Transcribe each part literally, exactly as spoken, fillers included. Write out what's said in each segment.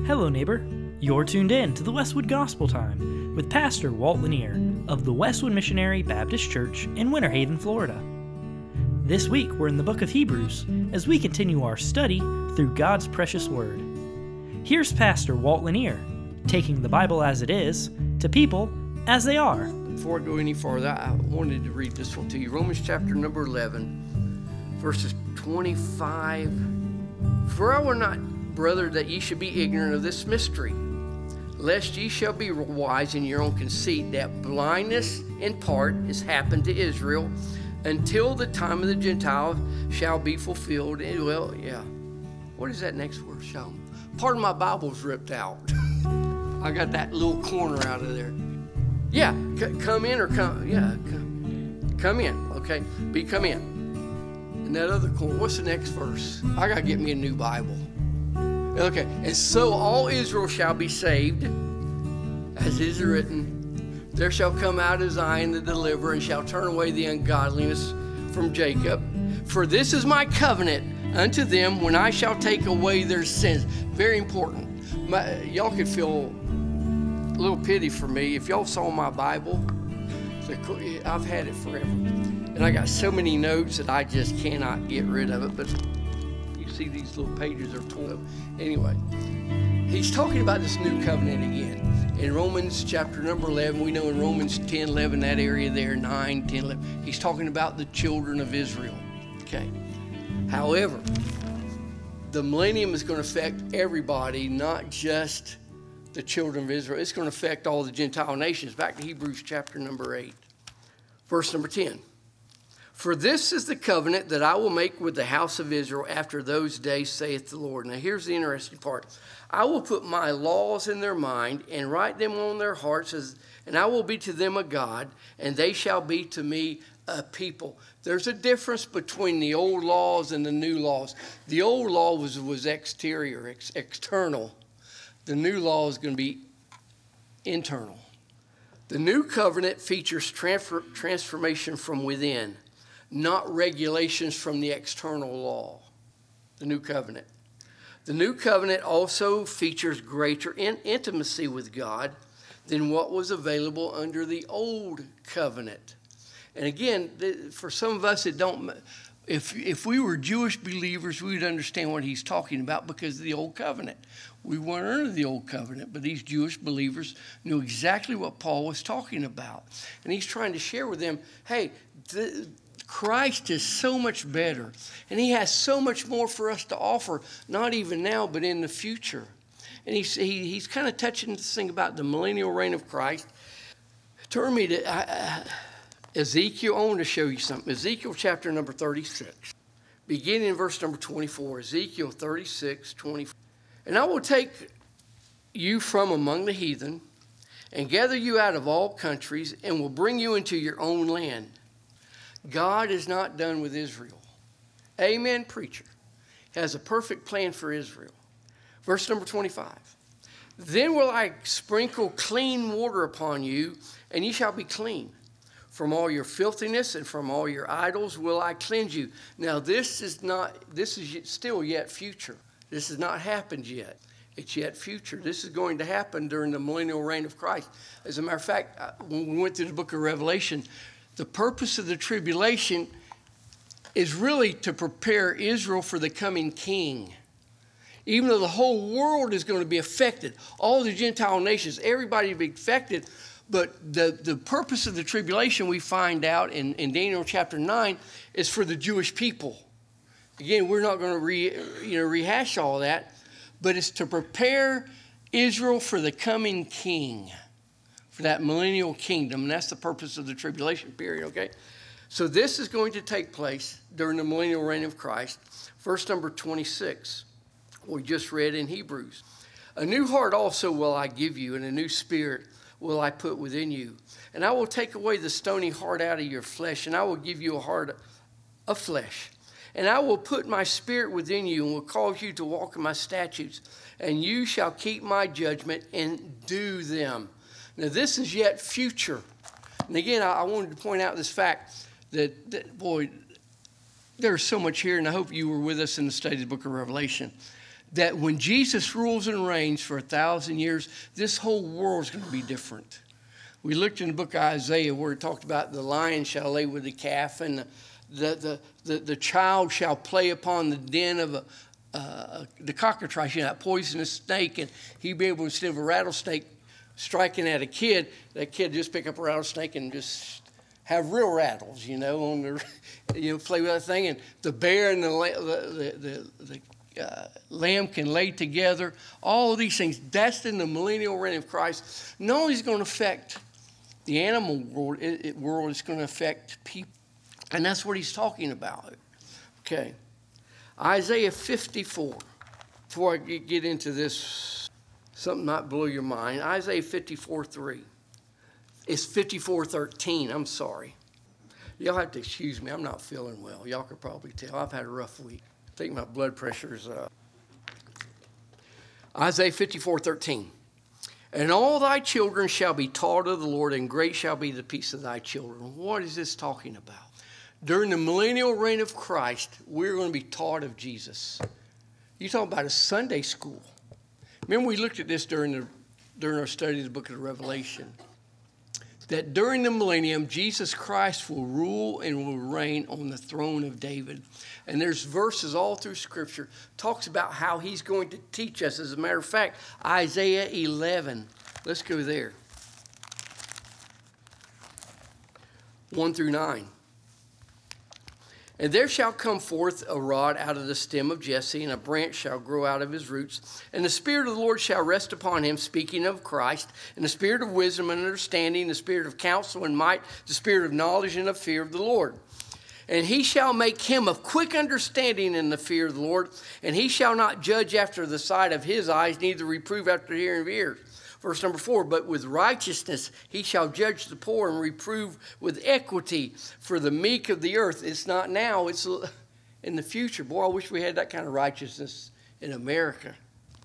Hello, neighbor. You're tuned in to the Westwood Gospel Time with Pastor Walt Lanier of the Westwood Missionary Baptist Church in Winter Haven, Florida. This week, we're in the book of Hebrews as we continue our study through God's precious Word. Here's Pastor Walt Lanier, taking the Bible as it is to people as they are. Before I go any farther, I wanted to read this one to you. Romans chapter number eleven, verses twenty-five. For I will not, brother, that ye should be ignorant of this mystery, lest ye shall be wise in your own conceit, that blindness in part is happened to Israel, until the time of the Gentiles shall be fulfilled. Well, yeah. What is that next word? Shall? Part of my Bible's ripped out. I got that little corner out of there. Yeah, c- come in or come, yeah, come, come in, okay? Be come in. And that other corner, what's the next verse? I got to get me a new Bible. Okay, and so all Israel shall be saved, as is written, there shall come out of Zion the deliverer, and shall turn away the ungodliness from Jacob. For this is my covenant unto them when I shall take away their sins. Very important. My, y'all could feel a little pity for me. If y'all saw my Bible, I've had it forever. And I got so many notes that I just cannot get rid of it. But you see these little pages are torn up. Anyway, he's talking about this new covenant again. In Romans chapter number eleven, we know in Romans ten, eleven, that area there, nine, ten, eleven, he's talking about the children of Israel. Okay. However, the millennium is going to affect everybody, not just the children of Israel. It's going to affect all the Gentile nations. Back to Hebrews chapter number eight, verse number ten. For this is the covenant that I will make with the house of Israel after those days, saith the Lord. Now here's the interesting part. I will put my laws in their mind and write them on their hearts, as, and I will be to them a God, and they shall be to me a people. There's a difference between the old laws and the new laws. The old law was, was exterior, ex, external. The new law is going to be internal. The new covenant features transfer, transformation from within, not regulations from the external law. The new covenant. The new covenant also features greater in, intimacy with God than what was available under the old covenant. And again, for some of us, it don't. If if we were Jewish believers, we would understand what he's talking about because of the old covenant. We weren't under the old covenant, but these Jewish believers knew exactly what Paul was talking about. And he's trying to share with them, hey, the, Christ is so much better, and he has so much more for us to offer, not even now, but in the future. And he's, he, he's kind of touching this thing about the millennial reign of Christ. Turn me to uh, Ezekiel. I want to show you something. Ezekiel chapter number thirty-six, beginning in verse number twenty-four. Ezekiel thirty-six, twenty-four. And I will take you from among the heathen and gather you out of all countries and will bring you into your own land. God is not done with Israel. Amen, preacher. He has a perfect plan for Israel. Verse number twenty-five. Then will I sprinkle clean water upon you, and ye shall be clean. From all your filthiness and from all your idols will I cleanse you. Now this is not, this is still yet future. This has not happened yet. It's yet future. This is going to happen during the millennial reign of Christ. As a matter of fact, when we went through the book of Revelation, the purpose of the tribulation is really to prepare Israel for the coming king. Even though the whole world is going to be affected, all the Gentile nations, everybody will be affected, but the, the purpose of the tribulation we find out in, in Daniel chapter nine is for the Jewish people. Again, we're not going to re, you know, rehash all that, but it's to prepare Israel for the coming king, for that millennial kingdom. And that's the purpose of the tribulation period, okay? So this is going to take place during the millennial reign of Christ. Verse number twenty-six, we just read in Hebrews. A new heart also will I give you, and a new spirit will I put within you. And I will take away the stony heart out of your flesh, and I will give you a heart of flesh. And I will put my spirit within you and will cause you to walk in my statutes, and you shall keep my judgment and do them. Now, this is yet future. And again, I, I wanted to point out this fact that, that, boy, there's so much here, and I hope you were with us in the study of the book of Revelation. that when Jesus rules and reigns for a thousand years, this whole world is going to be different. We looked in the book of Isaiah where it talked about the lion shall lay with the calf, and the, the, the, the, the child shall play upon the den of a, uh, the cockatrice, you know, that poisonous snake, and he'd be able, instead of a rattlesnake striking at a kid, that kid just pick up a rattlesnake and just have real rattles, you know, on the, you know, play with that thing. And the bear and the the the, the, the uh, lamb can lay together. All of these things. That's in the millennial reign of Christ. Not only is it going to affect the animal world, it, it, world, it's going to affect people, and that's what he's talking about. Okay, Isaiah fifty-four. Before I get into this, something might blow your mind. Isaiah fifty-four three. It's fifty-four thirteen, I'm sorry. Y'all have to excuse me, I'm not feeling well. Y'all could probably tell. I've had a rough week. I think my blood pressure's up. Isaiah fifty-four thirteen. And all thy children shall be taught of the Lord, and great shall be the peace of thy children. What is this talking about? During the millennial reign of Christ, we're going to be taught of Jesus. You talk about a Sunday school. Remember we looked at this during the during our study of the book of the Revelation. That during the millennium, Jesus Christ will rule and will reign on the throne of David. And there's verses all through Scripture talks about how he's going to teach us. As a matter of fact, Isaiah eleven. Let's go there. one through nine. And there shall come forth a rod out of the stem of Jesse, and a branch shall grow out of his roots. And the Spirit of the Lord shall rest upon him, speaking of Christ, and the Spirit of wisdom and understanding, the Spirit of counsel and might, the Spirit of knowledge and of fear of the Lord. And he shall make him of quick understanding in the fear of the Lord, and he shall not judge after the sight of his eyes, neither reprove after the hearing of ears. Verse number four, but with righteousness he shall judge the poor and reprove with equity for the meek of the earth. It's not now, it's in the future. Boy, I wish we had that kind of righteousness in America.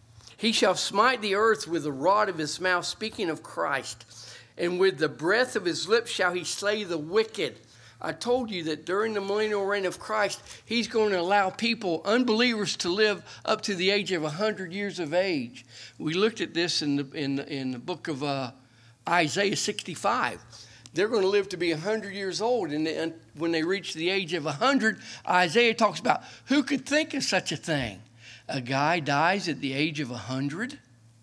He shall smite the earth with the rod of his mouth, speaking of Christ. And with the breath of his lips shall he slay the wicked. I told you that during the millennial reign of Christ, he's going to allow people, unbelievers, to live up to the age of one hundred years of age. We looked at this in the, in the, in the book of uh, Isaiah sixty-five. They're going to live to be one hundred years old, and, they, and when they reach the age of one hundred, Isaiah talks about, who could think of such a thing? A guy dies at the age of one hundred.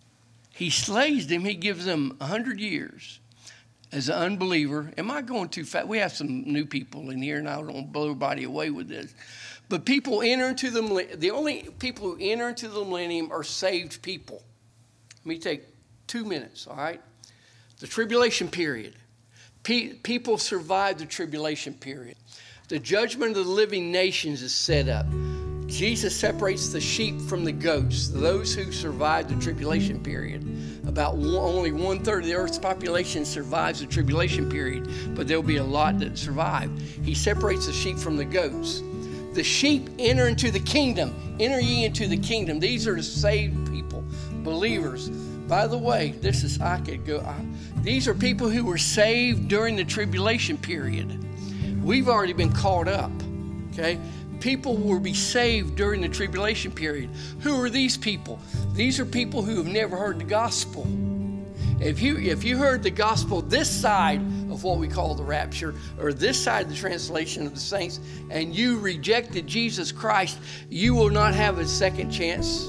He slays them. He gives them one hundred years. As an unbeliever, am I going too fast? We have some new people in here, and I don't blow everybody away with this. But people enter into the, the only people who enter into the millennium are saved people. Let me take two minutes, all right? The tribulation period. Pe- people survive the tribulation period. The judgment of the living nations is set up. Jesus separates the sheep from the goats, those who survive the tribulation period. About one, only one-third of the earth's population survives the tribulation period, but there'll be a lot that survive. He separates the sheep from the goats. The sheep enter into the kingdom. Enter ye into the kingdom. These are the saved people, believers. By the way, this is, I could go, I, these are people who were saved during the tribulation period. We've already been caught up, okay? People will be saved during the tribulation period. Who are these people? These are people who have never heard the gospel. If you if you heard the gospel this side of what we call the rapture, or this side of the translation of the saints, and you rejected Jesus Christ, you will not have a second chance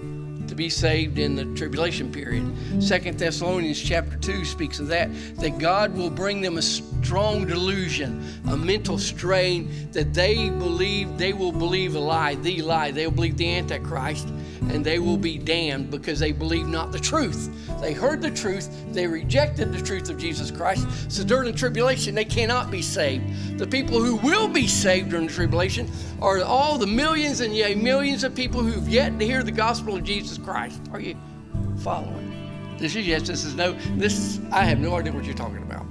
to be saved in the tribulation period. Second Thessalonians chapter two speaks of that, that God will bring them a strong delusion, a mental strain, that they believe, they will believe a lie, the lie. They'll believe the Antichrist, and they will be damned because they believe not the truth. They heard the truth, they rejected the truth of Jesus Christ, so during the tribulation they cannot be saved. The people who will be saved during the tribulation are all the millions and yea, millions of people who've yet to hear the gospel of Jesus Christ. Are you following? This is yes, this is no, this is, I have no idea what you're talking about.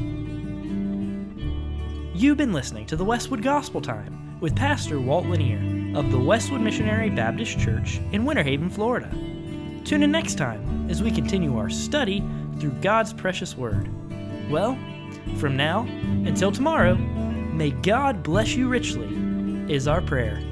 You've been listening to the Westwood Gospel Time with Pastor Walt Lanier of the Westwood Missionary Baptist Church in Winter Haven, Florida. Tune in next time as we continue our study through God's precious Word. Well, from now until tomorrow, may God bless you richly, is our prayer.